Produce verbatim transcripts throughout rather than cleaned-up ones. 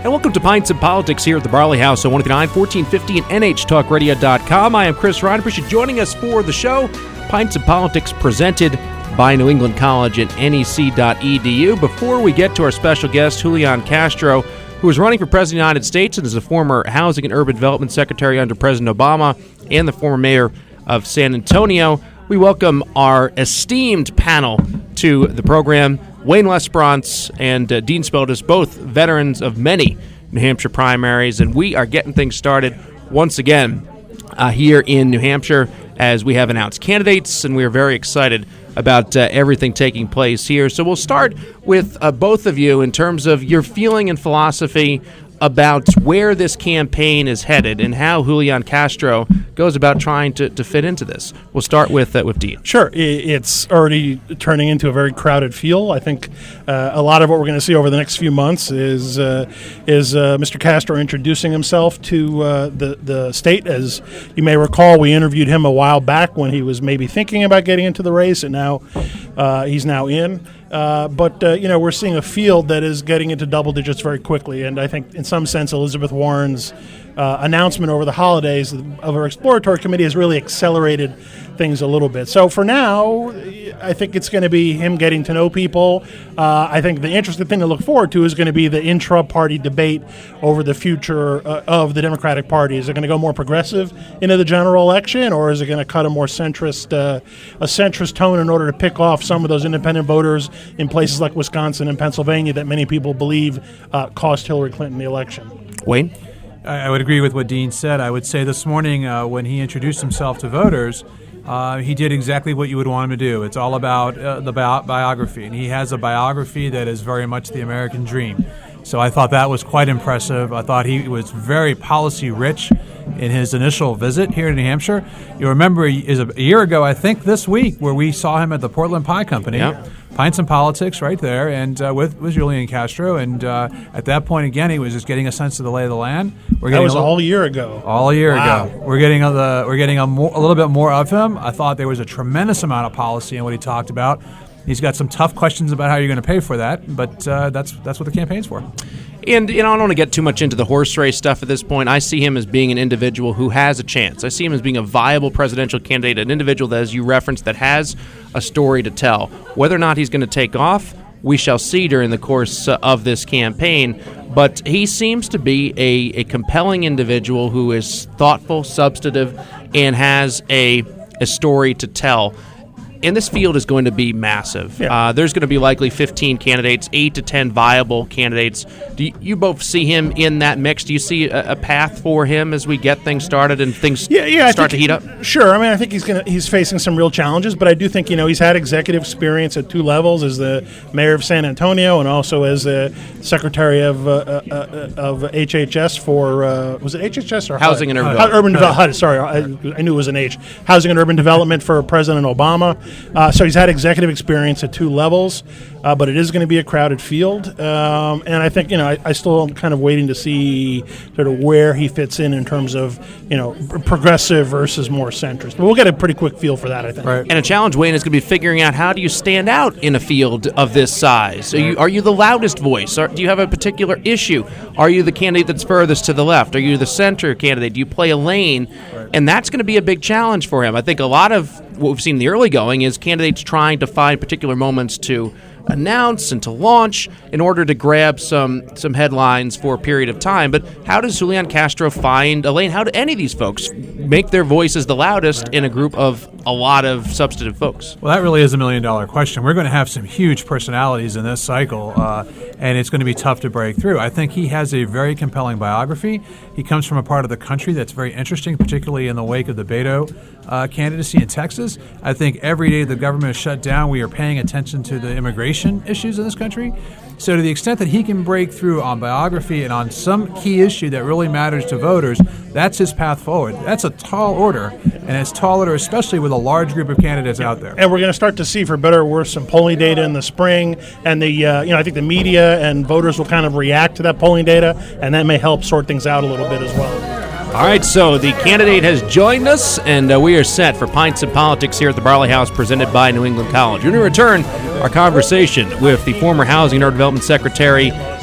And welcome to Pints of Politics here at the Barley House on one oh nine, fourteen fifty and N H talk radio dot com. I am Chris Ryan. Appreciate you joining us for the show. Pints of Politics presented by New England College at N E C dot E D U. Before we get to our special guest, Julian Castro, who is running for President of the United States and is a former Housing and Urban Development Secretary under President Obama and the former mayor of San Antonio, we welcome our esteemed panel to the program. Wayne Lesperance and uh, Dean Spildus, both veterans of many New Hampshire primaries, and we are getting things started once again uh, here in New Hampshire as we have announced candidates, and we are very excited about uh, everything taking place here. So we'll start with uh, both of you in terms of your feeling and philosophy about where this campaign is headed and how Julian Castro goes about trying to, to fit into this. We'll start with uh, with Dean. Sure. It's already turning into a very crowded field. I think uh, a lot of what we're going to see over the next few months is uh, is uh, Mister Castro introducing himself to uh, the, the state. As you may recall, we interviewed him a while back when he was maybe thinking about getting into the race, and now uh, he's now in. Uh, but, uh, you know, we're seeing a field that is getting into double digits very quickly. And I think in some sense Elizabeth Warren's uh, announcement over the holidays of her exploratory committee has really accelerated things a little bit. So for now, I think it's going to be him getting to know people. Uh, I think the interesting thing to look forward to is going to be the intra-party debate over the future uh, of the Democratic Party. Is it going to go more progressive into the general election, or is it going to cut a more centrist, uh, a centrist tone in order to pick off some of those independent voters in places like Wisconsin and Pennsylvania that many people believe uh, cost Hillary Clinton the election? Wayne? I would agree with what Dean said. I would say this morning uh, when he introduced himself to voters, Uh, he did exactly what you would want him to do. It's all about uh, the bi- biography, and he has a biography that is very much the American dream. So I thought that was quite impressive. I thought he was very policy-rich in his initial visit here in New Hampshire. You remember is a year ago, I think this week, where we saw him at the Portland Pie Company. Yep. Pints and Politics right there, and uh, with, with Julian Castro. And uh, at that point, again, he was just getting a sense of the lay of the land. We're that was a little, all a year ago. All a year wow. ago. We're getting a, the, we're getting a, more, a little bit more of him. I thought there was a tremendous amount of policy in what he talked about. He's got some tough questions about how you're going to pay for that, but uh, that's that's what the campaign's for. And you know, I don't want to get too much into the horse race stuff at this point. I see him as being an individual who has a chance. I see him as being a viable presidential candidate, an individual that, as you referenced, that has a story to tell. Whether or not he's going to take off, we shall see during the course uh, of this campaign. But he seems to be a, a compelling individual who is thoughtful, substantive, and has a a story to tell. And this field is going to be massive. Yeah. Uh, there's going to be likely fifteen candidates, eight to ten viable candidates. Do you, you both see him in that mix? Do you see a, a path for him as we get things started and things yeah, yeah, start think, to heat up? Sure. I mean, I think he's gonna he's facing some real challenges, but I do think, you know, he's had executive experience at two levels, as the mayor of San Antonio and also as the secretary of uh, uh, of H H S for uh, was it H H S or Housing H U D? and Urban H U D, Development. Urban Development. Sorry, I, I knew it was an H. Housing and Urban Development for President Obama. Uh, so he's had executive experience at two levels, uh, but it is going to be a crowded field. Um, and I think, you know, I, I still am kind of waiting to see sort of where he fits in in terms of, you know, progressive versus more centrist. But we'll get a pretty quick feel for that, I think. Right. And a challenge, Wayne, is going to be figuring out how do you stand out in a field of this size? Are you, are you the loudest voice? Or do you have a particular issue? Are you the candidate that's furthest to the left? Are you the center candidate? Do you play a lane? Right. And that's going to be a big challenge for him. I think a lot of what we've seen in the early going is candidates trying to find particular moments to announce and to launch in order to grab some some headlines for a period of time. But how does Julian Castro find a lane? How do any of these folks make their voices the loudest in a group of a lot of substantive folks? Well, that really is a million-dollar question. We're going to have some huge personalities in this cycle, uh, and it's going to be tough to break through. I think he has a very compelling biography. He comes from a part of the country that's very interesting, particularly in the wake of the Beto uh, candidacy in Texas. I think every day the government is shut down, we are paying attention to the immigration issues in this country. So to the extent that he can break through on biography and on some key issue that really matters to voters, that's his path forward. That's a tall order, and it's tall order especially with a large group of candidates out there. And we're going to start to see, for better or worse, some polling data in the spring, and the uh, you know I think the media and voters will kind of react to that polling data, and that may help sort things out a little bit as well. All right, so the candidate has joined us, and uh, we are set for Pints and Politics here at the Barley House, presented by New England College. When we return, our conversation with the former Housing and Urban Development Secretary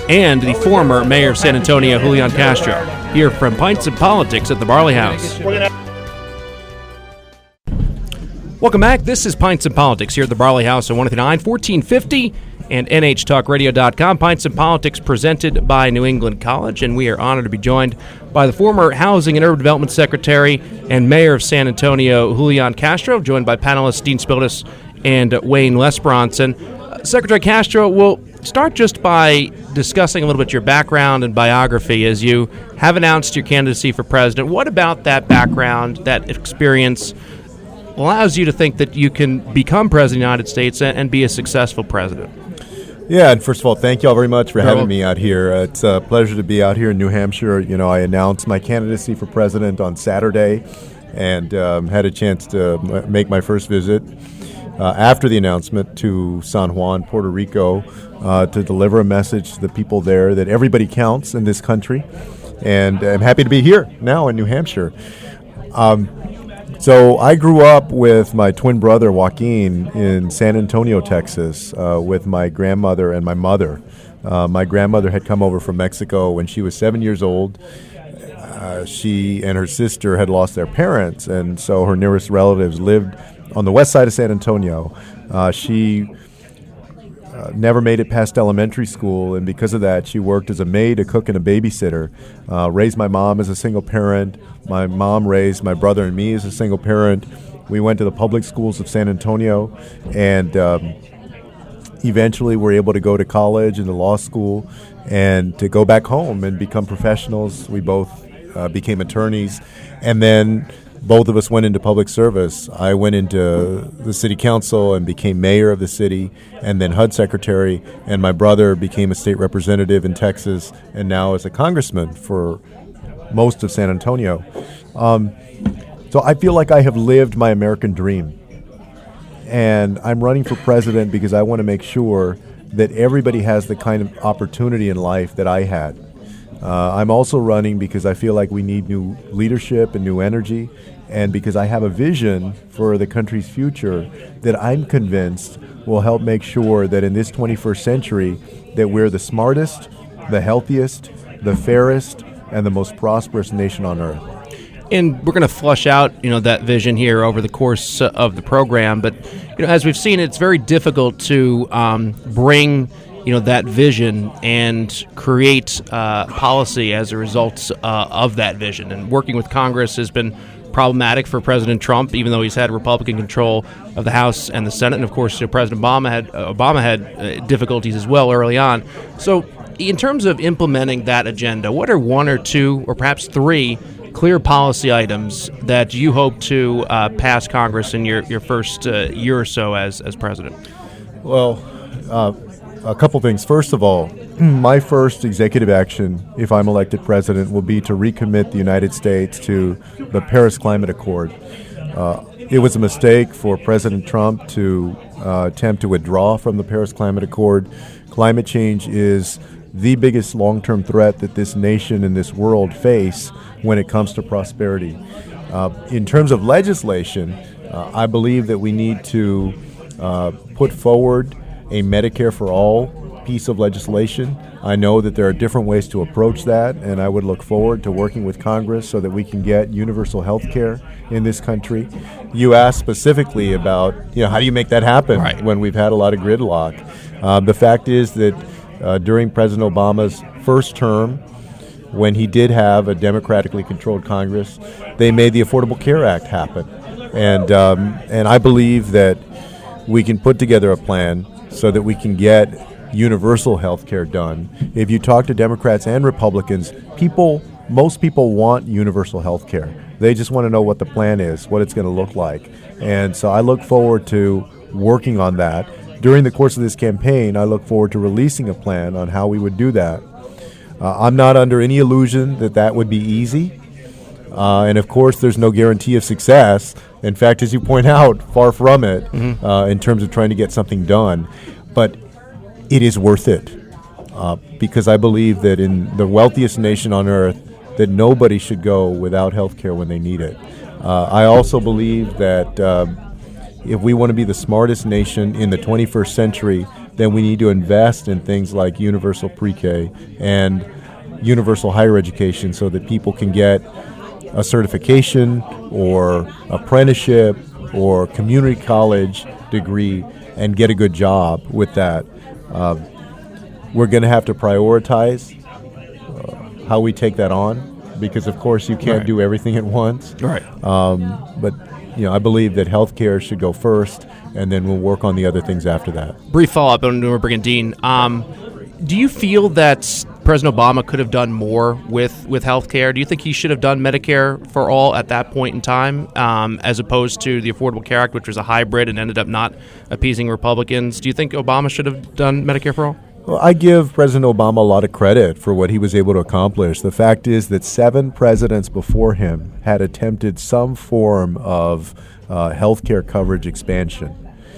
and the former mayor of San Antonio, Julian Castro, here from Pints of Politics at the Barley House. Welcome back. This is Pints of Politics here at the Barley House on one oh nine, fourteen fifty and N H talk radio dot com. Pints of Politics presented by New England College, and we are honored to be joined by the former Housing and Urban Development Secretary and Mayor of San Antonio, Julian Castro, joined by panelists Dean Spildes and Wayne Lesbronson. Uh, Secretary Castro, we'll start just by discussing a little bit your background and biography as you have announced your candidacy for president. What about that background, that experience, allows you to think that you can become president of the United States and, and be a successful president? Yeah, and first of all, thank you all very much for having me out here. Uh, it's a pleasure to be out here in New Hampshire. You know, I announced my candidacy for president on Saturday and um, had a chance to m- make my first visit uh, after the announcement to San Juan, Puerto Rico, uh, to deliver a message to the people there that everybody counts in this country. And I'm happy to be here now in New Hampshire. Um, So I grew up with my twin brother, Joaquin, in San Antonio, Texas, uh, with my grandmother and my mother. Uh, my grandmother had come over from Mexico when she was seven years old. Uh, she and her sister had lost their parents, and so her nearest relatives lived on the west side of San Antonio. Uh, she Uh, never made it past elementary school, and because of that, she worked as a maid, a cook, and a babysitter. Uh, raised my mom as a single parent. My mom raised my brother and me as a single parent. We went to the public schools of San Antonio, and um, eventually were able to go to college and to law school and to go back home and become professionals. We both uh, became attorneys, and then both of us went into public service. I went into the city council and became mayor of the city, and then H U D secretary, and my brother became a state representative in Texas, and now is a congressman for most of San Antonio. Um, so I feel like I have lived my American dream, and I'm running for president because I want to make sure that everybody has the kind of opportunity in life that I had. Uh, I'm also running because I feel like we need new leadership and new energy, and because I have a vision for the country's future that I'm convinced will help make sure that in this twenty-first century that we're the smartest, the healthiest, the fairest, and the most prosperous nation on earth. And we're going to flush out, you know, that vision here over the course of the program. But, you know, as we've seen, it's very difficult to um, bring you know, that vision and create uh, policy as a result uh, of that vision. And working with Congress has been problematic for President Trump, even though he's had Republican control of the House and the Senate. And, of course, you know, President Obama had, uh, Obama had uh, difficulties as well early on. So in terms of implementing that agenda, what are one or two or perhaps three clear policy items that you hope to uh, pass Congress in your, your first uh, year or so as, as president? Well, uh, a couple things. First of all, my first executive action, if I'm elected president, will be to recommit the United States to the Paris Climate Accord. Uh, it was a mistake for President Trump to uh, attempt to withdraw from the Paris Climate Accord. Climate change is the biggest long-term threat that this nation and this world face when it comes to prosperity. Uh, in terms of legislation, uh, I believe that we need to uh, put forward a Medicare for All piece of legislation. I know that there are different ways to approach that, and I would look forward to working with Congress so that we can get universal health care in this country. You asked specifically about, you know, how do you make that happen right. when we've had a lot of gridlock? Uh, the fact is that uh, during President Obama's first term, when he did have a democratically controlled Congress, they made the Affordable Care Act happen. And um, and I believe that we can put together a plan so that we can get universal health care done. If you talk to Democrats and Republicans, people, most people want universal health care. They just want to know what the plan is, what it's going to look like. And so I look forward to working on that. During the course of this campaign, I look forward to releasing a plan on how we would do that. Uh, I'm not under any illusion that that would be easy. Uh, and, of course, there's no guarantee of success. In fact, as you point out, far from it mm-hmm. uh, in terms of trying to get something done. But it is worth it uh, because I believe that in the wealthiest nation on earth, that nobody should go without health care when they need it. Uh, I also believe that uh, if we want to be the smartest nation in the twenty-first century, then we need to invest in things like universal pre-K and universal higher education so that people can get a certification or apprenticeship or community college degree and get a good job with that. Uh, we're going to have to prioritize uh, how we take that on, because of course you can't right. do everything at once. Right. Um, but you know, I believe that healthcare should go first, and then we'll work on the other things after that. Brief follow-up on Newman Brigandine. Um, do you feel that President Obama could have done more with, with healthcare? Do you think he should have done Medicare for all at that point in time, um, as opposed to the Affordable Care Act, which was a hybrid and ended up not appeasing Republicans? Do you think Obama should have done Medicare for all? Well, I give President Obama a lot of credit for what he was able to accomplish. The fact is that seven presidents before him had attempted some form of uh, health care coverage expansion,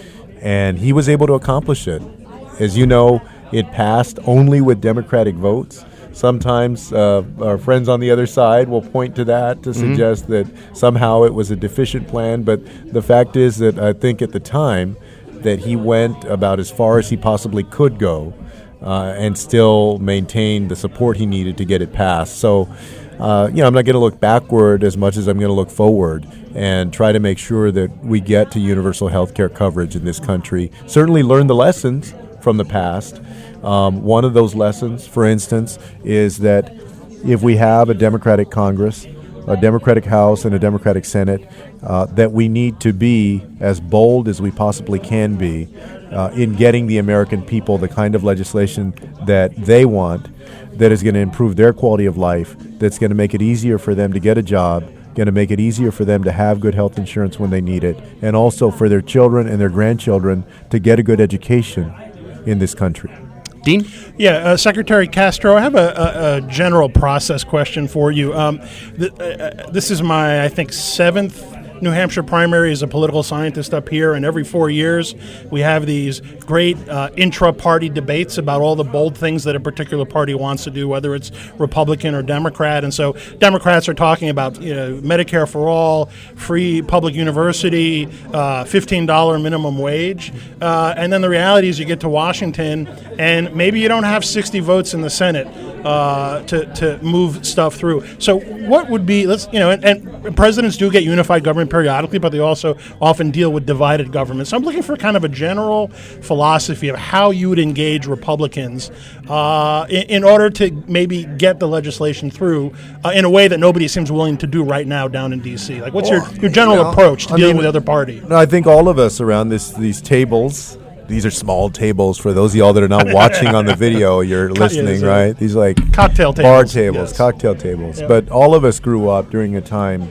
and he was able to accomplish it. As you know, it passed only with Democratic votes. Sometimes uh, our friends on the other side will point to that to mm-hmm. suggest that somehow it was a deficient plan, but the fact is that I think at the time that he went about as far as he possibly could go uh, and still maintain the support he needed to get it passed. So, uh, you know, I'm not going to look backward as much as I'm going to look forward and try to make sure that we get to universal health care coverage in this country. Certainly learn the lessons from the past. Um, one of those lessons, for instance, is that if we have a Democratic Congress, a Democratic House, and a Democratic Senate, uh, that we need to be as bold as we possibly can be uh, in getting the American people the kind of legislation that they want, that is going to improve their quality of life, that's going to make it easier for them to get a job, going to make it easier for them to have good health insurance when they need it, and also for their children and their grandchildren to get a good education in this country. Dean? Yeah, uh, Secretary Castro, I have a, a, a general process question for you. Um, th- uh, this is my, I think, seventh New Hampshire primary as a political scientist up here, and every four years we have these great uh, intra-party debates about all the bold things that a particular party wants to do, whether it's Republican or Democrat. And so Democrats are talking about, you know, Medicare for all, free public university, uh, fifteen dollars minimum wage. Uh, and then the reality is you get to Washington, and maybe you don't have sixty votes in the Senate uh, to, to move stuff through. So what would be, let's, you know, and, and presidents do get unified government periodically, but they also often deal with divided government. So I'm looking for kind of a general philosophy of how you would engage Republicans uh, in, in order to maybe get the legislation through uh, in a way that nobody seems willing to do right now down in D C. Like, what's well, your, your general you know, approach to I dealing mean, with the other party? No, I think all of us around this these tables, these are small tables for those of y'all that are not watching on the video, you're listening, yeah, right? These are like cocktail tables. bar tables, yes. cocktail tables. Yeah. But all of us grew up during a time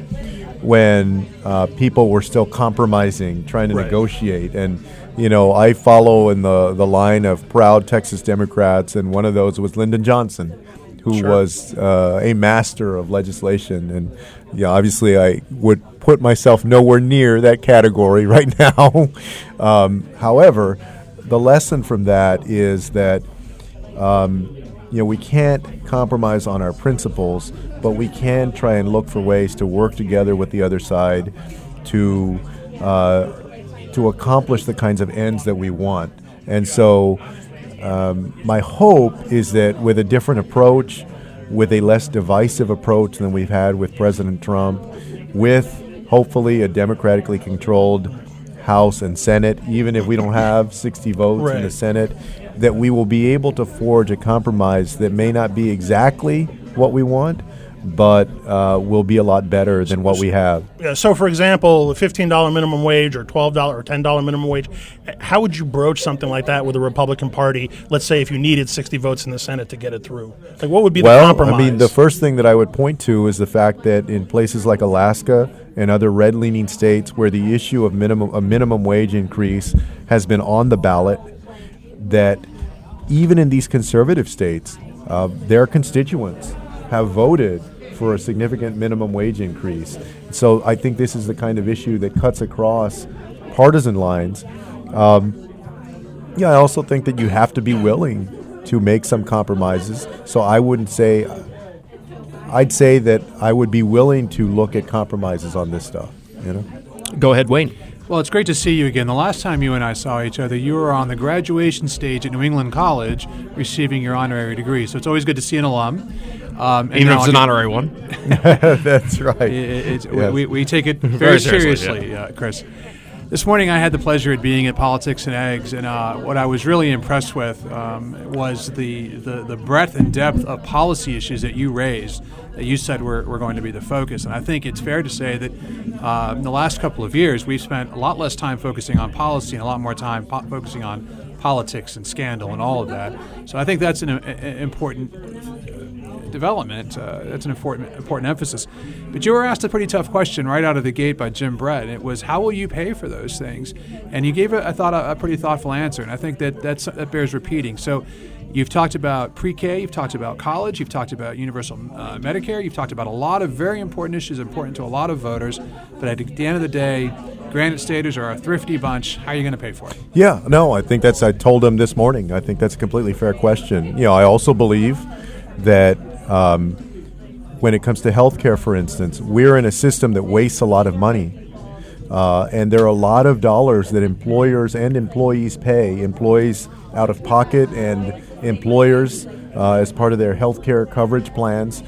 when uh, people were still compromising, trying to right. negotiate. And, you know, I follow in the, the line of proud Texas Democrats, and one of those was Lyndon Johnson, who sure. was uh, a master of legislation. And, yeah, obviously I would put myself nowhere near that category right now. um, however, the lesson from that is that, um, you know, we can't compromise on our principles, but we can try and look for ways to work together with the other side to uh, to accomplish the kinds of ends that we want. And so um, my hope is that with a different approach, with a less divisive approach than we've had with President Trump, with hopefully a democratically controlled House and Senate, even if we don't have sixty votes right. in the Senate, that we will be able to forge a compromise that may not be exactly what we want, but uh, will be a lot better than what we have. Yeah, so, for example, the fifteen dollars minimum wage or twelve dollars or ten dollars minimum wage, how would you broach something like that with the Republican Party, let's say if you needed sixty votes in the Senate to get it through? Like, what would be well, the compromise? I mean, the first thing that I would point to is the fact that in places like Alaska and other red-leaning states where the issue of minimum a minimum wage increase has been on the ballot, that even in these conservative states, uh, their constituents have voted for a significant minimum wage increase. So I think this is the kind of issue that cuts across partisan lines. Um, yeah, I also think that you have to be willing to make some compromises. So I wouldn't say, I'd say that I would be willing to look at compromises on this stuff, you know? Go ahead, Wayne. Well, it's great to see you again. The last time you and I saw each other, you were on the graduation stage at New England College receiving your honorary degree. So it's always good to see an alum. Um, Even if it's an honorary one. That's right. It, it, yes. we, we take it very, Very seriously, seriously, uh, Chris. This morning I had the pleasure of being at Politics and Eggs, and uh, what I was really impressed with um, was the, the, the breadth and depth of policy issues that you raised, that you said were, were going to be the focus. And I think it's fair to say that uh, in the last couple of years we've spent a lot less time focusing on policy and a lot more time po- focusing on politics and scandal and all of that. So I think that's an, an important development. Uh, that's an important important emphasis. But you were asked a pretty tough question right out of the gate by Jim Brett. It was, how will you pay for those things? And you gave, a, I thought, a, a pretty thoughtful answer. And I think that that's, that bears repeating. So you've talked about pre-K, you've talked about college, you've talked about universal uh, Medicare, you've talked about a lot of very important issues important to a lot of voters. But at the end of the day, Granite Staters are a thrifty bunch. How are you going to pay for it? Yeah, no, I think that's, I told him this morning, I think that's a completely fair question. You know, I also believe that um, when it comes to healthcare, for instance, we're in a system that wastes a lot of money. Uh, and there are a lot of dollars that employers and employees pay, employees out of pocket and employers uh, as part of their healthcare coverage plans.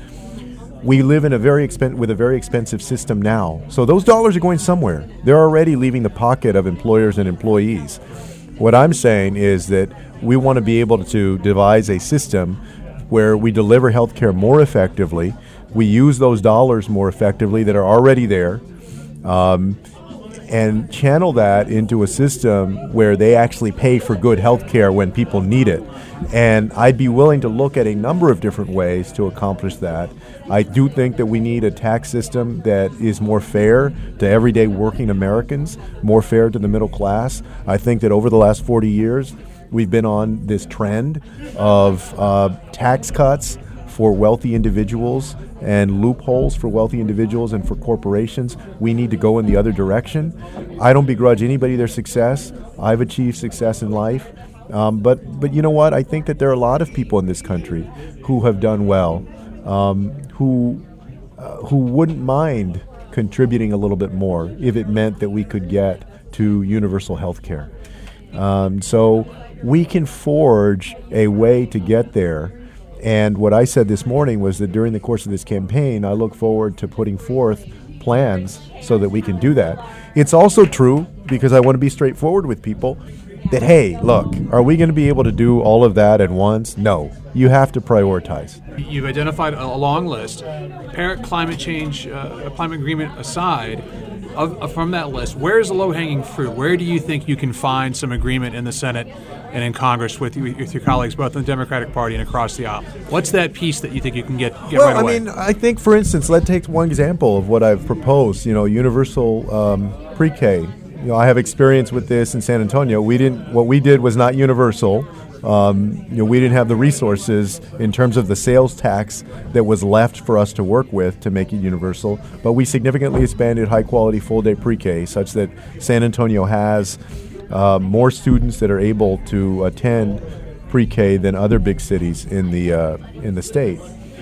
We live in a very expen- with a very expensive system now. So those dollars are going somewhere. They're already leaving the pocket of employers and employees. What I'm saying is that we want to be able to devise a system where we deliver health care more effectively, we use those dollars more effectively that are already there, um, and channel that into a system where they actually pay for good health care when people need it. And I'd be willing to look at a number of different ways to accomplish that. I do think that we need a tax system that is more fair to everyday working Americans, more fair to the middle class. I think that over the last forty years, we've been on this trend of uh, tax cuts for wealthy individuals and loopholes for wealthy individuals and for corporations. We need to go in the other direction. I don't begrudge anybody their success. I've achieved success in life. Um, but, but you know what? I think that there are a lot of people in this country who have done well, um, who, uh, who wouldn't mind contributing a little bit more if it meant that we could get to universal health care. Um, so we can forge a way to get there. And what I said this morning was that during the course of this campaign, I look forward to putting forth plans so that we can do that. It's also true, because I want to be straightforward with people, that, hey, look, are we going to be able to do all of that at once? No. You have to prioritize. You've identified a long list. Parent climate change, uh, climate agreement aside, of, of, from that list, where's the low-hanging fruit? Where do you think you can find some agreement in the Senate and in Congress with, you, with your colleagues, both in the Democratic Party and across the aisle? What's that piece that you think you can get, get well, right away? I mean, I think, for instance, let's take one example of what I've proposed, you know, universal um, pre-K. You know, I have experience with this in San Antonio. We didn't. What we did was not universal. Um, you know, we didn't have the resources in terms of the sales tax that was left for us to work with to make it universal. But we significantly expanded high-quality full-day pre-K such that San Antonio has uh, more students that are able to attend pre-K than other big cities in the uh, in the state.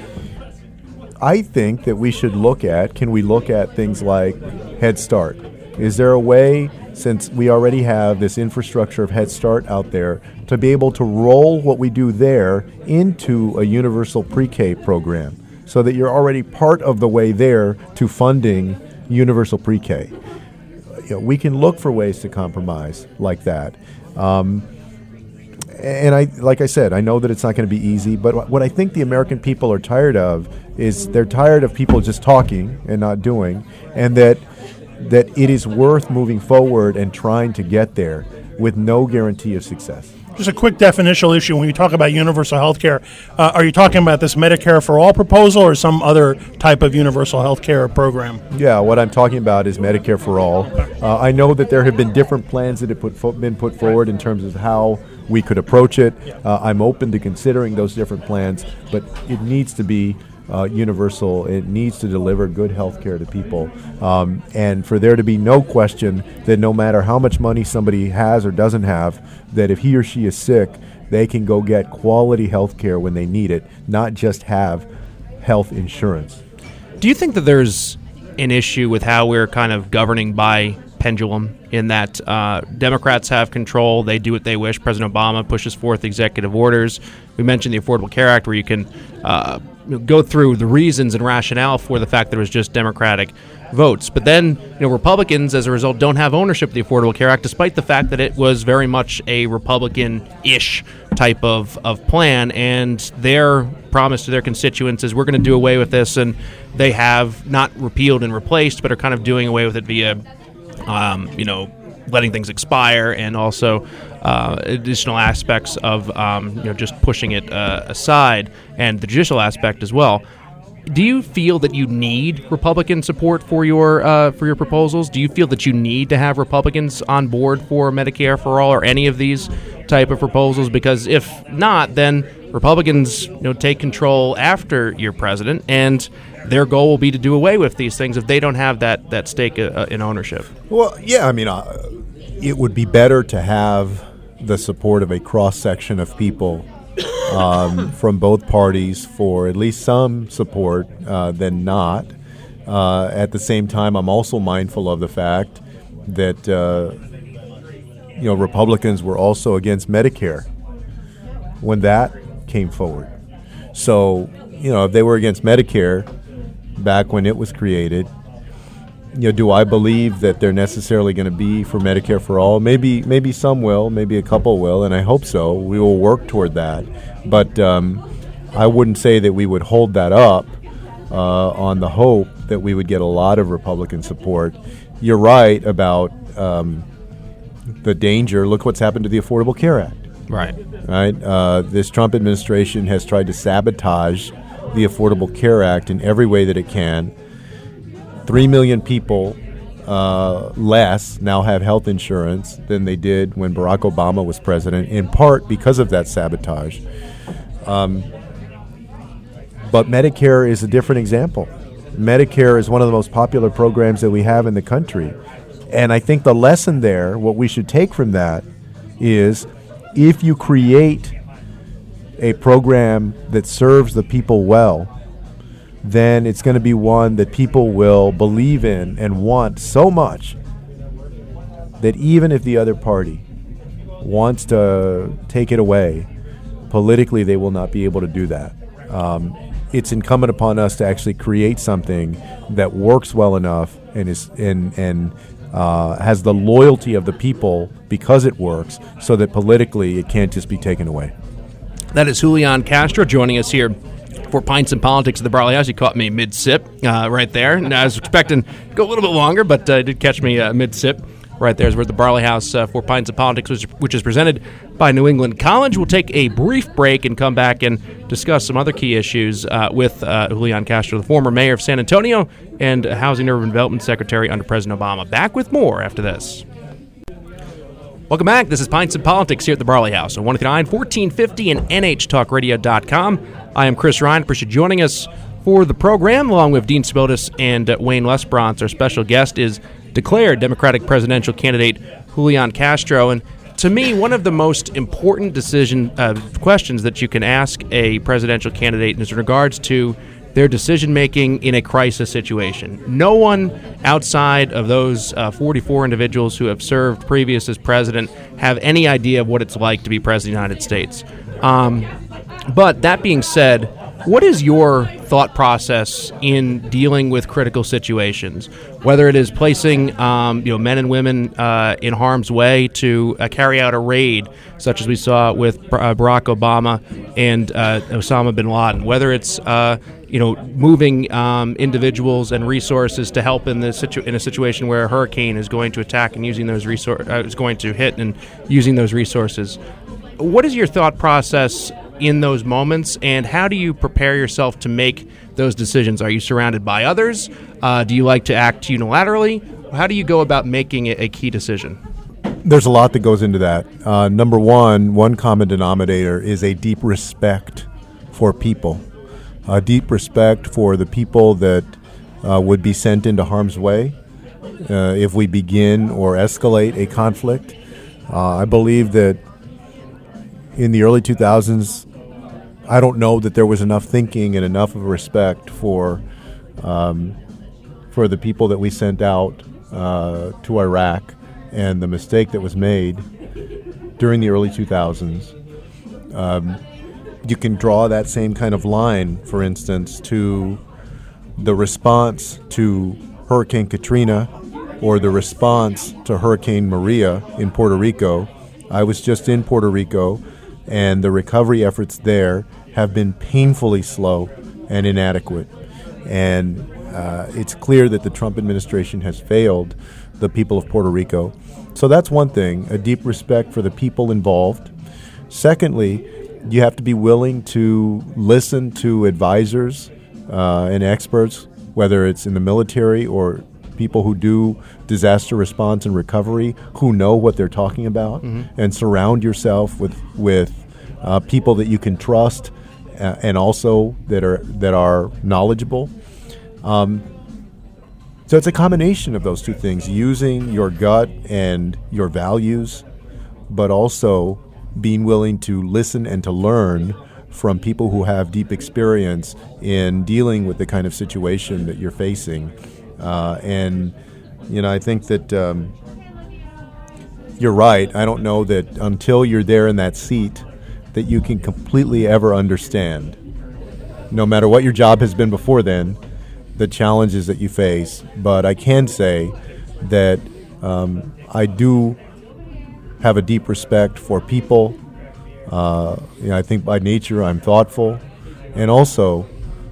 I think that we should look at, can we look at things like Head Start? Is there a way, since we already have this infrastructure of Head Start out there, to be able to roll what we do there into a universal pre-K program so that you're already part of the way there to funding universal pre-K? You know, we can look for ways to compromise like that. Um, and I, like I said, I know that it's not going to be easy, but what I think the American people are tired of is they're tired of people just talking and not doing, and that that it is worth moving forward and trying to get there with no guarantee of success. Just a quick definitional issue. When you talk about universal health care, uh, are you talking about this Medicare for All proposal or some other type of universal health care program? Yeah, what I'm talking about is Medicare for All. Uh, I know that there have been different plans that have put fo- been put forward in terms of how we could approach it. Uh, I'm open to considering those different plans, but it needs to be Uh, universal. It needs to deliver good health care to people. Um, and for there to be no question that no matter how much money somebody has or doesn't have, that if he or she is sick, they can go get quality health care when they need it, not just have health insurance. Do you think that there's an issue with how we're kind of governing by pendulum in that uh, Democrats have control. They do what they wish. President Obama pushes forth executive orders. We mentioned the Affordable Care Act, where you can uh, go through the reasons and rationale for the fact that it was just Democratic votes. But then, you know, Republicans, as a result, don't have ownership of the Affordable Care Act, despite the fact that it was very much a Republican-ish type of, of plan. And their promise to their constituents is, we're going to do away with this. And they have not repealed and replaced, but are kind of doing away with it via, um, you know, letting things expire, and also uh, additional aspects of um, you know, just pushing it uh, aside, and the judicial aspect as well. Do you feel that you need Republican support for your uh, for your proposals? Do you feel that you need to have Republicans on board for Medicare for All or any of these type of proposals? Because if not, then Republicans, you know, take control after you're president, and their goal will be to do away with these things if they don't have that that stake uh, in ownership. Well, yeah, I mean, uh, it would be better to have the support of a cross section of people um, from both parties for at least some support uh, than not. Uh, at the same time, I'm also mindful of the fact that uh, you know Republicans were also against Medicare when that came forward. So, you know, if they were against Medicare back when it was created, you know, do I believe that they're necessarily going to be for Medicare for all? Maybe, maybe some will, maybe a couple will, and I hope so. We will work toward that, but um, I wouldn't say that we would hold that up uh, on the hope that we would get a lot of Republican support. You're right about um, the danger. Look what's happened to the Affordable Care Act. Right. Right. Uh, this Trump administration has tried to sabotage the Affordable Care Act in every way that it can. Three million people uh, less now have health insurance than they did when Barack Obama was president, in part because of that sabotage. Um, but Medicare is a different example. Medicare is one of the most popular programs that we have in the country. And I think the lesson there, what we should take from that, is if you create a program that serves the people well, then it's going to be one that people will believe in and want so much that even if the other party wants to take it away, politically they will not be able to do that. Um, it's incumbent upon us to actually create something that works well enough and is and and uh, has the loyalty of the people because it works, so that politically it can't just be taken away. That is Julian Castro joining us here for Pints and Politics at the Barley House. He caught me mid-sip uh, right there. And I was expecting to go a little bit longer, but uh, did catch me uh, mid-sip. Right there is where the Barley House uh, for Pints and Politics, which, which is presented by New England College. We'll take a brief break and come back and discuss some other key issues uh, with uh, Julian Castro, the former mayor of San Antonio and Housing and Urban Development Secretary under President Obama. Back with more after this. Welcome back. This is Pints and Politics here at the Barley House on one oh nine, fourteen fifty and N H talk radio dot com. I am Chris Ryan. Appreciate you joining us for the program, along with Dean Spiltis and uh, Wayne Lesbrance. Our special guest is declared Democratic presidential candidate Julian Castro. And to me, one of the most important decision uh, questions that you can ask a presidential candidate is in regards to their decision-making in a crisis situation. No one outside of those uh, forty-four individuals who have served previous as president have any idea of what it's like to be president of the United States. Um, but that being said, what is your thought process in dealing with critical situations, whether it is placing um, you know, men and women uh, in harm's way to uh, carry out a raid, such as we saw with uh, Barack Obama and uh, Osama bin Laden, whether it's uh, you know moving um, individuals and resources to help in this situ- in a situation where a hurricane is going to attack and using those resources uh, is going to hit and using those resources. What is your thought process in those moments, and how do you prepare yourself to make those decisions? Are you surrounded by others? Uh, do you like to act unilaterally? How do you go about making a, a key decision? There's a lot that goes into that. Uh, number one, one common denominator is a deep respect for people, a deep respect for the people that uh, would be sent into harm's way uh, if we begin or escalate a conflict. Uh, I believe that in the early two thousands, I don't know that there was enough thinking and enough of respect for um, for the people that we sent out uh, to Iraq and the mistake that was made during the early two thousands, um, you can draw that same kind of line, for instance, to the response to Hurricane Katrina or the response to Hurricane Maria in Puerto Rico. I was just in Puerto Rico, and the recovery efforts there have been painfully slow and inadequate. And uh, it's clear that the Trump administration has failed the people of Puerto Rico. So that's one thing, a deep respect for the people involved. Secondly, you have to be willing to listen to advisors uh, and experts, whether it's in the military or people who do disaster response and recovery, who know what they're talking about, mm-hmm. and surround yourself with with uh, people that you can trust uh, and also that are that are knowledgeable. Um, so it's a combination of those two things: using your gut and your values, but also being willing to listen and to learn from people who have deep experience in dealing with the kind of situation that you're facing. Uh, and, you know, I think that um, you're right. I don't know that until you're there in that seat that you can completely ever understand, no matter what your job has been before then, the challenges that you face. But I can say that um, I do have a deep respect for people. Uh, you know, I think by nature I'm thoughtful, and also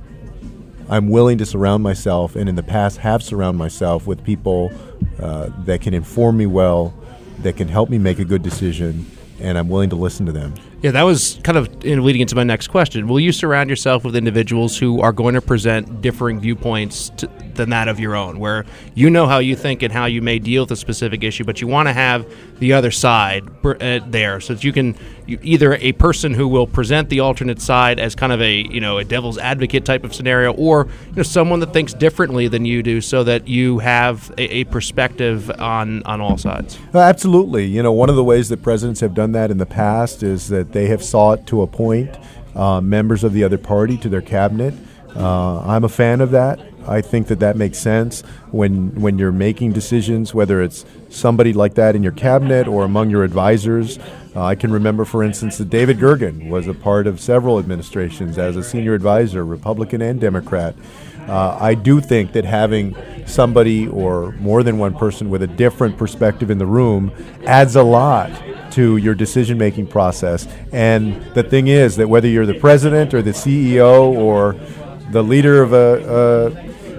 I'm willing to surround myself, and in the past have surrounded myself with people uh, that can inform me well, that can help me make a good decision, and I'm willing to listen to them. Yeah, that was kind of in leading into my next question. Will you surround yourself with individuals who are going to present differing viewpoints to, than that of your own, where you know how you think and how you may deal with a specific issue, but you want to have the other side uh, there, so that you can you, either a person who will present the alternate side as kind of a you know a devil's advocate type of scenario, or you know someone that thinks differently than you do, so that you have a, a perspective on on all sides. Uh, absolutely. You know, one of the ways that presidents have done that in the past is that they have sought to appoint uh, members of the other party to their cabinet. Uh, I'm a fan of that. I think that that makes sense when when you're making decisions, whether it's somebody like that in your cabinet or among your advisors. Uh, I can remember, for instance, that David Gergen was a part of several administrations as a senior advisor, Republican and Democrat. Uh, I do think that having somebody or more than one person with a different perspective in the room adds a lot to your decision-making process. And the thing is that whether you're the president or the C E O or the leader of a,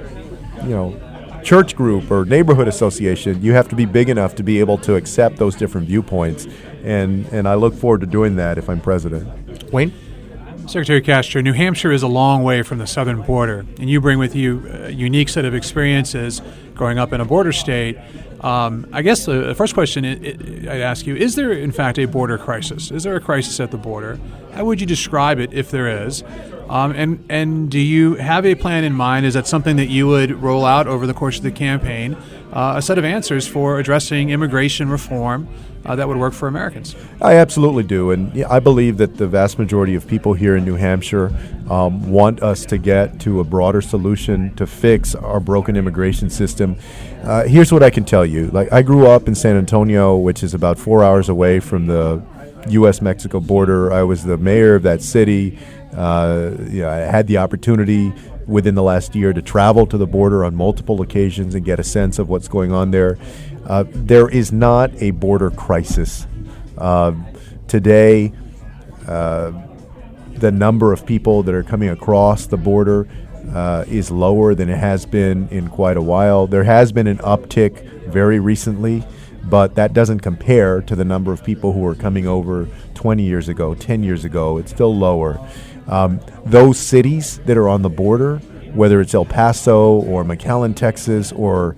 a you know, church group or neighborhood association, you have to be big enough to be able to accept those different viewpoints. And, and I look forward to doing that if I'm president. Wayne? Secretary Castro, New Hampshire is a long way from the southern border, and you bring with you a unique set of experiences growing up in a border state. Um, I guess the, the first question it, it, I'd ask you, is there in fact a border crisis? Is there a crisis at the border? How would you describe it if there is? Um, and, and do you have a plan in mind? Is that something that you would roll out over the course of the campaign, uh, a set of answers for addressing immigration reform Uh, that would work for Americans? I absolutely do, and yeah, I believe that the vast majority of people here in New Hampshire um, want us to get to a broader solution to fix our broken immigration system. Uh, here's what I can tell you. Like, I grew up in San Antonio, which is about four hours away from the U S Mexico border. I was the mayor of that city. Uh, you know, I had the opportunity within the last year to travel to the border on multiple occasions and get a sense of what's going on there. Uh, there is not a border crisis. Uh, today, uh, the number of people that are coming across the border uh, is lower than it has been in quite a while. There has been an uptick very recently, but that doesn't compare to the number of people who were coming over twenty years ago, ten years ago. It's still lower. Um, those cities that are on the border, whether it's El Paso or McAllen, Texas, or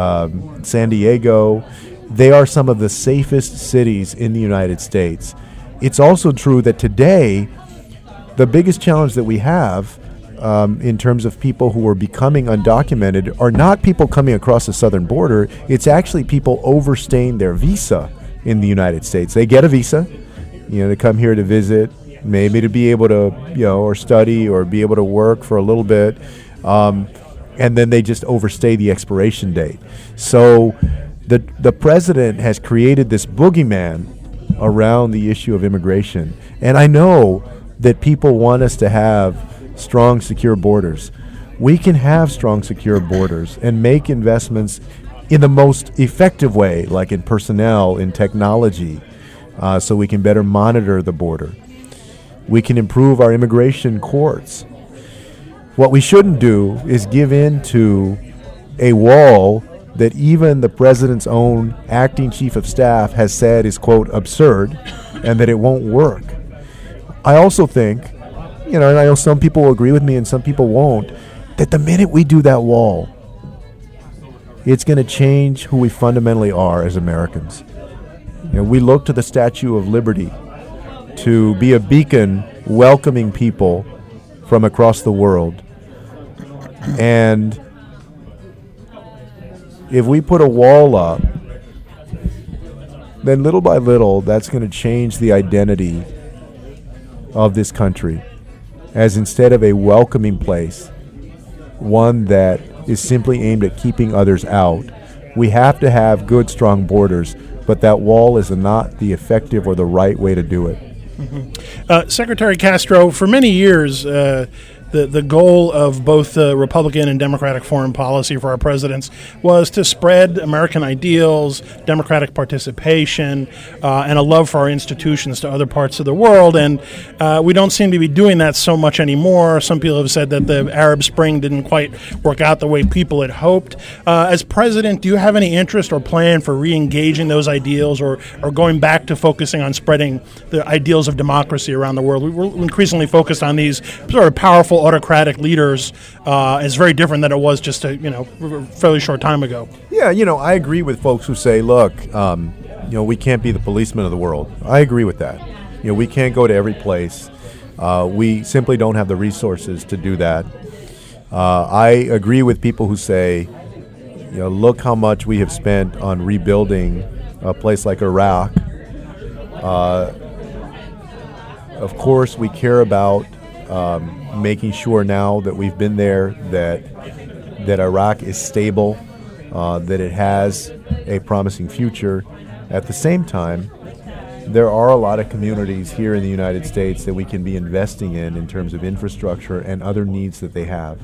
um, San Diego, they are some of the safest cities in the United States. It's also true that today, the biggest challenge that we have um, in terms of people who are becoming undocumented are not people coming across the southern border. It's actually people overstaying their visa in the United States. They get a visa, you know, to come here to visit, maybe to be able to, you know, or study or be able to work for a little bit. Um, and then they just overstay the expiration date. So the the president has created this boogeyman around the issue of immigration. And I know that people want us to have strong, secure borders. We can have strong, secure borders and make investments in the most effective way, like in personnel, in technology, uh, so we can better monitor the border. We can improve our immigration courts. What we shouldn't do is give in to a wall that even the president's own acting chief of staff has said is, quote, absurd, and that it won't work. I also think, you know, and I know some people will agree with me and some people won't, that the minute we do that wall, it's going to change who we fundamentally are as Americans. You know, we look to the Statue of Liberty to be a beacon welcoming people from across the world. And if we put a wall up, then little by little, that's going to change the identity of this country, as instead of a welcoming place, one that is simply aimed at keeping others out. We have to have good, strong borders, but that wall is not the effective or the right way to do it. Mm-hmm. Uh, Secretary Castro, for many years, uh, the, the goal of both uh, Republican and Democratic foreign policy for our presidents was to spread American ideals, democratic participation, uh, and a love for our institutions to other parts of the world. And uh, we don't seem to be doing that so much anymore. Some people have said that the Arab Spring didn't quite work out the way people had hoped. Uh, as president, do you have any interest or plan for re-engaging those ideals, or, or going back to focusing on spreading the ideals of democracy around the world? We're increasingly focused on these sort of powerful autocratic leaders. Uh, is very different than it was just a you know fairly short time ago. Yeah, you know, I agree with folks who say, look, um, you know, we can't be the policemen of the world. I agree with that. You know, we can't go to every place. Uh, we simply don't have the resources to do that. Uh, I agree with people who say, you know, look how much we have spent on rebuilding a place like Iraq. Uh, of course, we care about um, making sure now that we've been there that that Iraq is stable, uh, that it has a promising future. At the same time, there are a lot of communities here in the United States that we can be investing in in terms of infrastructure and other needs that they have.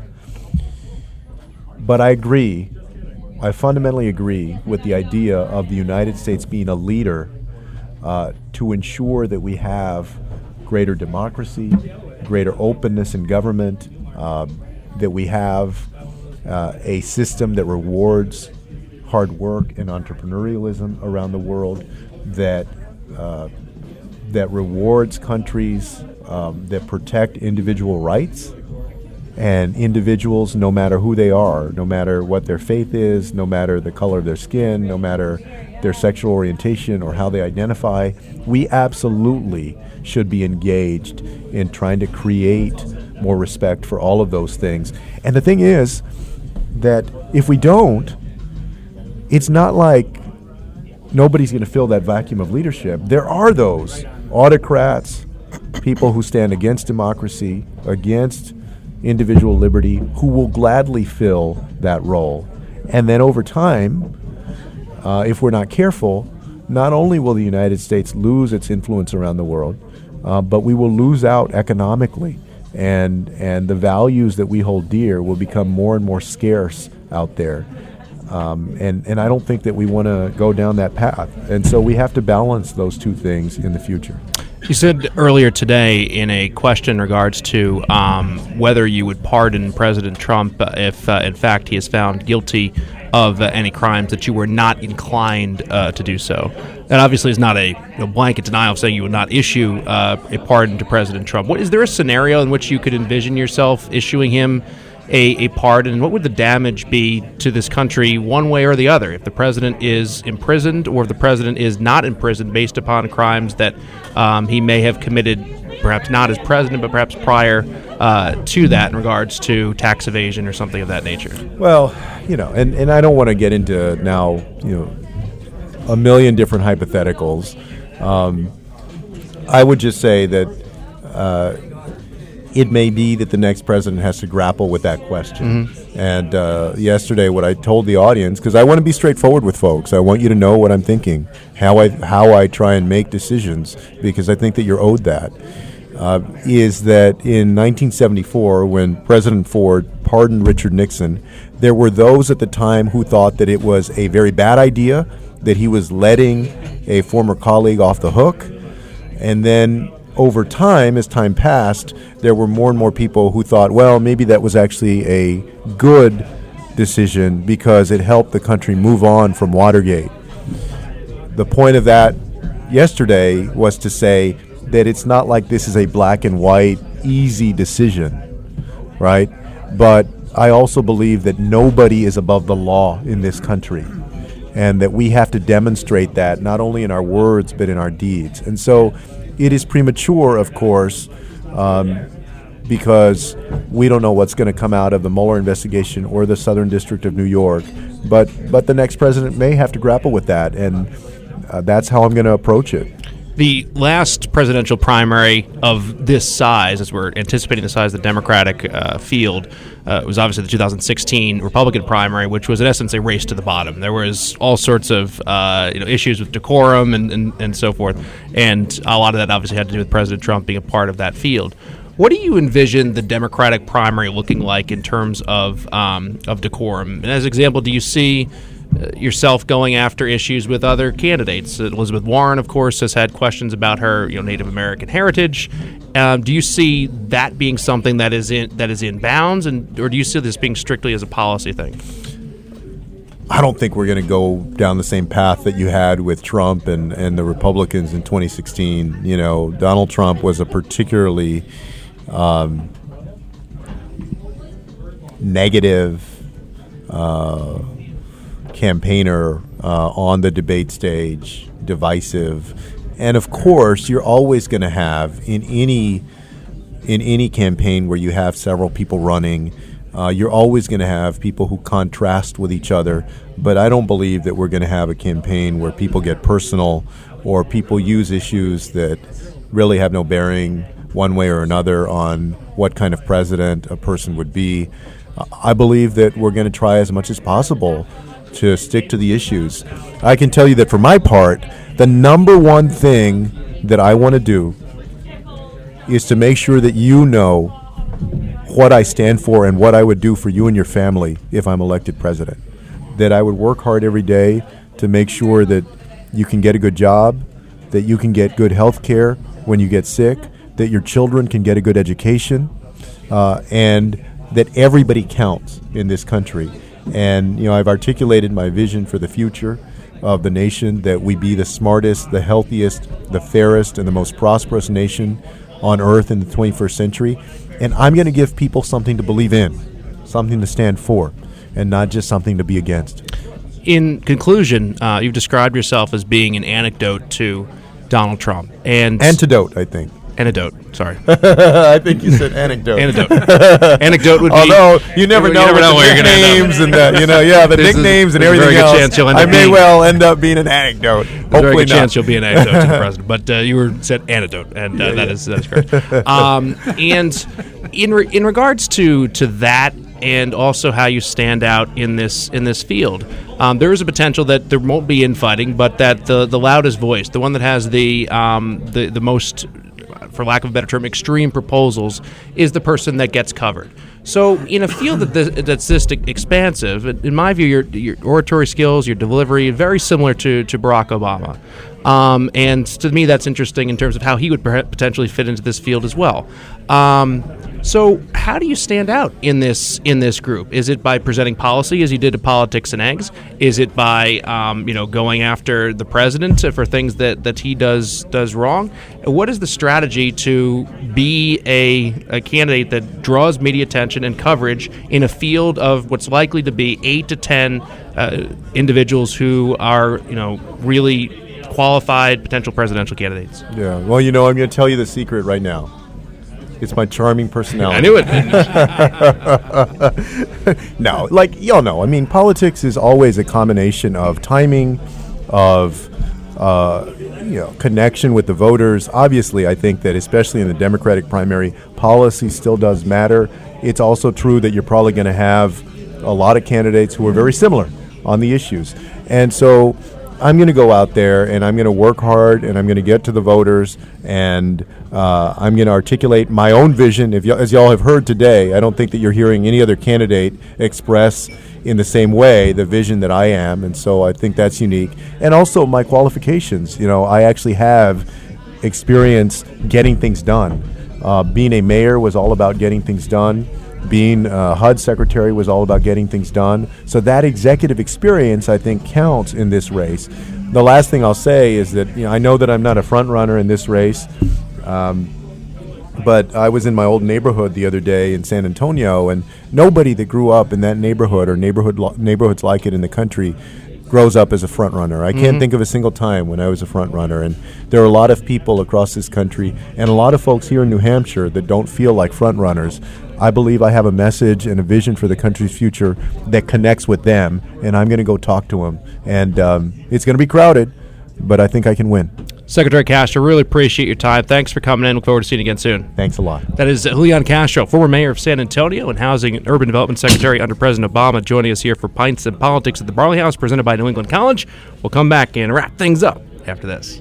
But I agree, I fundamentally agree with the idea of the United States being a leader uh, to ensure that we have greater democracy, greater openness in government, uh, that we have uh, a system that rewards hard work and entrepreneurialism around the world, that uh, that rewards countries um, that protect individual rights and individuals, no matter who they are, no matter what their faith is, no matter the color of their skin, no matter their sexual orientation or how they identify. We absolutely should be engaged in trying to create more respect for all of those things. And the thing is that if we don't, it's not like nobody's going to fill that vacuum of leadership. There are those autocrats, people who stand against democracy, against individual liberty, who will gladly fill that role. And then over time, uh, if we're not careful, not only will the United States lose its influence around the world, uh, but we will lose out economically, and and the values that we hold dear will become more and more scarce out there. Um, and, and I don't think that we want to go down that path. And so we have to balance those two things in the future. You said earlier today in a question in regards to um, whether you would pardon President Trump uh, if, uh, in fact, he is found guilty of uh, any crimes, that you were not inclined uh, to do so. That obviously is not a you know, blanket denial of saying you would not issue uh, a pardon to President Trump. What, is there a scenario in which you could envision yourself issuing him A, a pardon, and what would the damage be to this country one way or the other if the president is imprisoned, or if the president is not imprisoned based upon crimes that um, he may have committed, perhaps not as president, but perhaps prior uh, to that, in regards to tax evasion or something of that nature? Well, you know, and, and I don't want to get into now, you know, a million different hypotheticals. Um, I would just say that uh, it may be that the next president has to grapple with that question. Mm-hmm. And uh, yesterday, what I told the audience, because I want to be straightforward with folks, I want you to know what I'm thinking, how I how I try and make decisions, because I think that you're owed that, uh, is that in nineteen seventy-four, when President Ford pardoned Richard Nixon, there were those at the time who thought that it was a very bad idea, that he was letting a former colleague off the hook. And then over time, as time passed, there were more and more people who thought, well, maybe that was actually a good decision because it helped the country move on from Watergate. The point of that yesterday was to say that it's not like this is a black and white, easy decision, right? But I also believe that nobody is above the law in this country, and that we have to demonstrate that not only in our words but in our deeds. And so it is premature, of course, um, because we don't know what's going to come out of the Mueller investigation or the Southern District of New York. But but the next president may have to grapple with that, and uh, that's how I'm going to approach it. The last presidential primary of this size, as we're anticipating the size of the Democratic uh, field, uh, was obviously the two thousand sixteen Republican primary, which was in essence a race to the bottom. There was all sorts of uh, you know, issues with decorum and, and, and so forth, and a lot of that obviously had to do with President Trump being a part of that field. What do you envision the Democratic primary looking like in terms of um, of decorum? And as an example, do you see uh, yourself going after issues with other candidates? Elizabeth Warren, of course, has had questions about her you know, Native American heritage. Um, do you see that being something that is in that is in bounds, and or do you see this being strictly as a policy thing? I don't think we're going to go down the same path that you had with Trump and, and the Republicans in twenty sixteen. You know, Donald Trump was a particularly Um, negative uh, campaigner uh, on the debate stage, divisive, and of course, you're always going to have in any in any campaign where you have several people running, uh, you're always going to have people who contrast with each other. But I don't believe that we're going to have a campaign where people get personal or people use issues that really have no bearing one way or another on what kind of president a person would be. I believe that we're going to try as much as possible to stick to the issues. I can tell you that for my part, the number one thing that I want to do is to make sure that you know what I stand for and what I would do for you and your family if I'm elected president. That I would work hard every day to make sure that you can get a good job, that you can get good health care when you get sick, that your children can get a good education, uh, and that everybody counts in this country. And, you know, I've articulated my vision for the future of the nation, that we be the smartest, the healthiest, the fairest, and the most prosperous nation on earth in the twenty-first century. And I'm going to give people something to believe in, something to stand for, and not just something to be against. In conclusion, uh, you've described yourself as being an anecdote to Donald Trump. And Antidote, I think. Antidote, sorry. I think you said anecdote. Anecdote. Anecdote would be. Although you never know, you never know with where the you're going to end nicknames and the, you know, yeah, the This nicknames is- and there's a everything very good else. chance you'll end I up may being- well end up being an anecdote. There's a Hopefully very good not. chance you'll be an anecdote to the president, but uh, you were said antidote, and uh, Yeah, that yeah. is that is correct. Um, and in re- in regards to to that, and also how you stand out in this in this field, um, there is a potential that there won't be infighting, but that the the loudest voice, the one that has the um, the the most, for lack of a better term, extreme proposals, is the person that gets covered. So in a field that this, that's this expansive, in my view, your, your oratory skills, your delivery, very similar to, to Barack Obama. Um, and to me, that's interesting in terms of how he would per- potentially fit into this field as well. Um, so how do you stand out in this in this group? Is it by presenting policy, as you did to Politics and Eggs? Is it by um, you know going after the president for things that, that he does does wrong? What is the strategy to be a, a candidate that draws media attention and coverage in a field of what's likely to be eight to ten uh, individuals who are you know really qualified potential presidential candidates? Yeah. Well, you know, I'm going to tell you the secret right now. It's my charming personality. I knew it. No, like y'all know. I mean, politics is always a combination of timing, of uh, you know, connection with the voters. Obviously, I think that especially in the Democratic primary, policy still does matter. It's also true that you're probably going to have a lot of candidates who are very similar on the issues. And so I'm going to go out there and I'm going to work hard and I'm going to get to the voters and uh, I'm going to articulate my own vision. If y- as y'all have heard today, I don't think that you're hearing any other candidate express in the same way the vision that I am, and so I think that's unique. And also my qualifications. You know, I actually have experience getting things done. Uh, being a mayor was all about getting things done. Being uh, H U D secretary was all about getting things done. So that executive experience, I think, counts in this race. The last thing I'll say is that, you know, I know that I'm not a front runner in this race, um, but I was in my old neighborhood the other day in San Antonio, and nobody that grew up in that neighborhood or neighborhood lo- neighborhoods like it in the country grows up as a front runner. I can't mm-hmm. think of a single time when I was a front runner, and there are a lot of people across this country and a lot of folks here in New Hampshire that don't feel like front runners. I believe I have a message and a vision for the country's future that connects with them, and I'm going to go talk to them. And um, it's going to be crowded, but I think I can win. Secretary Castro, really appreciate your time. Thanks for coming in. Look forward to seeing you again soon. Thanks a lot. That is Julian Castro, former mayor of San Antonio and Housing and Urban Development Secretary under President Obama, joining us here for Pints and Politics at the Barley House, presented by New England College. We'll come back and wrap things up after this.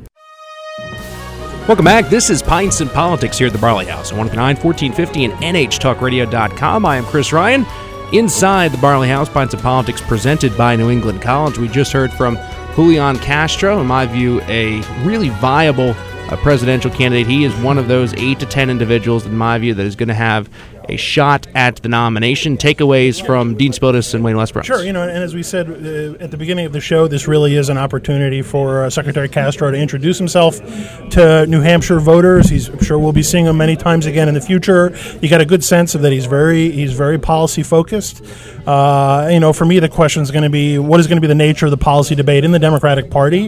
Welcome back. This is Pints and Politics here at the Barley House on one nine fourteen fifty and N H talk radio dot com. I am Chris Ryan. Inside the Barley House, Pints and Politics presented by New England College. We just heard from Julian Castro, in my view, a really viable uh, presidential candidate. He is one of those eight to ten individuals, in my view, that is going to have a shot at the nomination. Takeaways from Dean Splodis and Wayne Westbrook. Sure, you know, and as we said uh, at the beginning of the show, this really is an opportunity for uh, Secretary Castro to introduce himself to New Hampshire voters. He's I'm sure we'll be seeing him many times again in the future. You got a good sense of that he's very he's very policy focused. Uh, you know, for me, the question is going to be what is going to be the nature of the policy debate in the Democratic Party,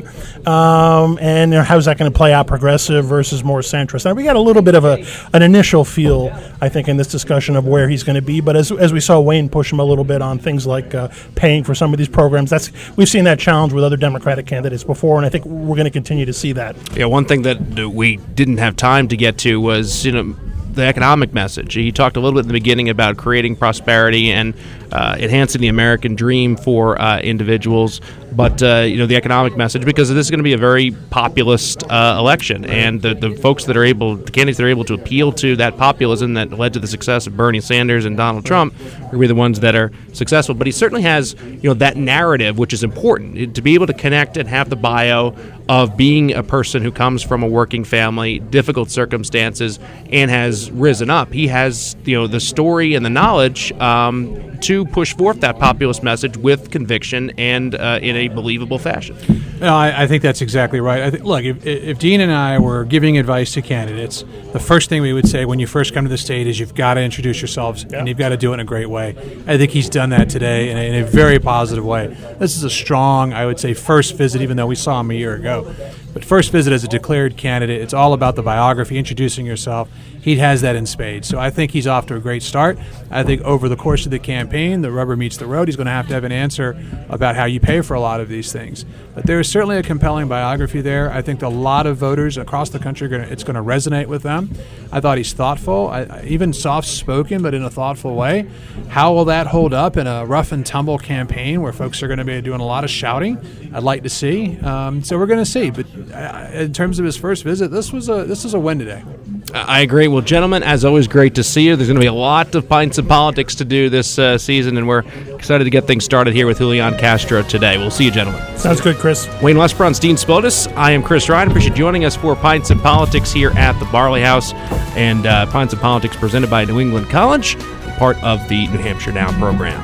um, and you know, how is that going to play out, progressive versus more centrist. Now, we got a little bit of a an initial feel, I think, in this discussion of where he's going to be, but as as we saw Wayne push him a little bit on things like uh, paying for some of these programs, that's we've seen that challenge with other Democratic candidates before, and I think we're going to continue to see that. Yeah, one thing that we didn't have time to get to was, you know, the economic message. He talked a little bit in the beginning about creating prosperity and uh, enhancing the American dream for uh, individuals, but uh, you know, the economic message, because this is going to be a very populist uh, election, and the, the folks that are able, the candidates that are able to appeal to that populism that led to the success of Bernie Sanders and Donald Trump are going to be the ones that are successful. But he certainly has, you know, that narrative, which is important, to be able to connect and have the bio of being a person who comes from a working family, difficult circumstances, and has risen up. He has, you know, the story and the knowledge um, to push forth that populist message with conviction and uh, in a believable fashion. No, I, I think that's exactly right. I th- look, if, if Dean and I were giving advice to candidates, the first thing we would say when you first come to the state is you've got to introduce yourselves, yeah. and you've got to do it in a great way. I think he's done that today in a, in a very positive way. This is a strong, I would say, first visit, even though we saw him a year ago. But first visit as a declared candidate, it's all about the biography, introducing yourself. He has that in spades. So I think he's off to a great start. I think over the course of the campaign, the rubber meets the road. He's going to have to have an answer about how you pay for a lot of these things. But there is certainly a compelling biography there. I think a lot of voters across the country, are going to, it's going to resonate with them. I thought he's thoughtful, I, even soft-spoken, but in a thoughtful way. How will that hold up in a rough-and-tumble campaign where folks are going to be doing a lot of shouting? I'd like to see. Um, so we're going to see. But in terms of his first visit, this was a this is a win today. I agree. Well, gentlemen, as always, great to see you. There's going to be a lot of Pints and Politics to do this uh, season, and we're excited to get things started here with Julian Castro today. We'll see you, gentlemen. Sounds good, Chris. Wayne Westbrook, Dean Splodis. I am Chris Ryan. Appreciate you joining us for Pints and Politics here at the Barley House, and uh, Pints and Politics presented by New England College, part of the New Hampshire Now program.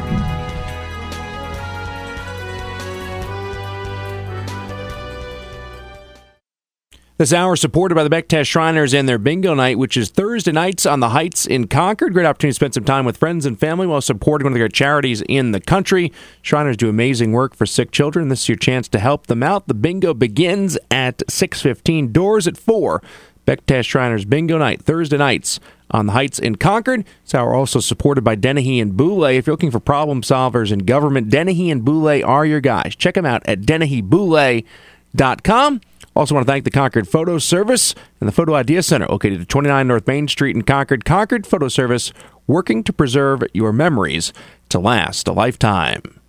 This hour is supported by the Bechtest Shriners and their bingo night, which is Thursday nights on the Heights in Concord. Great opportunity to spend some time with friends and family while supporting one of their charities in the country. Shriners do amazing work for sick children. This is your chance to help them out. The bingo begins at six fifteen, doors at four. Bechtest Shriners bingo night, Thursday nights on the Heights in Concord. This hour also supported by Dennehy and Boulay. If you're looking for problem solvers in government, Dennehy and Boulay are your guys. Check them out at dennehy boulay dot com. Also want to thank the Concord Photo Service and the Photo Idea Center, located at twenty-nine North Main Street in Concord. Concord Photo Service, working to preserve your memories to last a lifetime.